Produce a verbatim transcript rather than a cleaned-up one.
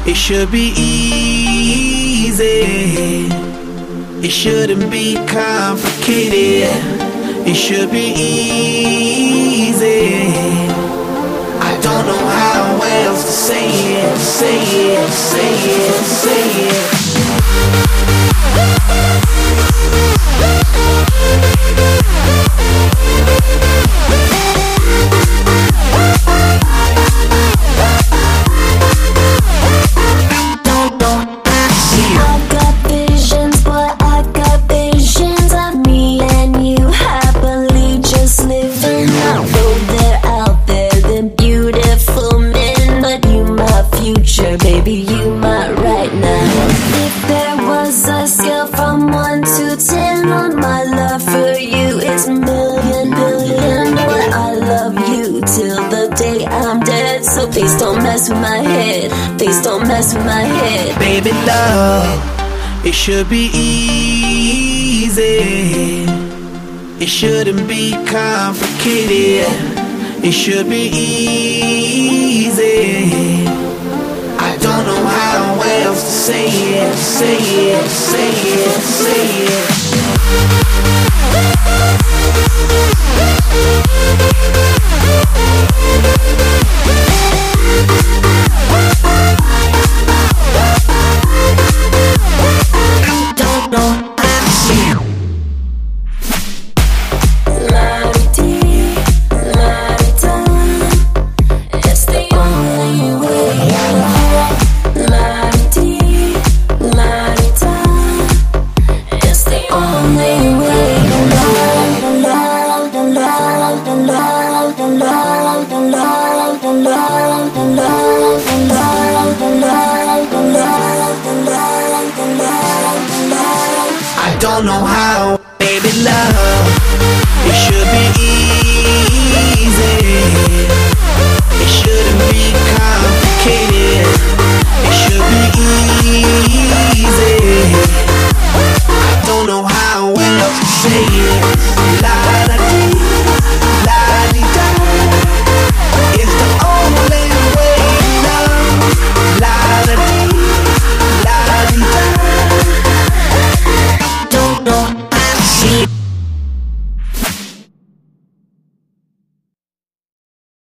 It should be easy. It shouldn't be complicated. It should be easy. I don't know how else to say it, say it, say it, say it. Baby, you might right now. If there was a scale from one to ten on my love for you, it's a million, billion. But I love you till the day I'm dead. So please don't mess with my head. Please don't mess with my head. Baby, love, it should be easy. It shouldn't be complicated. It should be easy. I don't know how else to say it, say it, say it, say it. I don't know how to say it. La-di-dee, la-di-da, it's the only way. La-di-dee, la-di-da, it's the only way. The love, the love, the love, the love, the love, the love, the love, the love, the love, the love, the love, the love, the love, the love. I don't know how, baby, love. It should be easy. It shouldn't be complicated. It should be easy. I don't know how else to say it.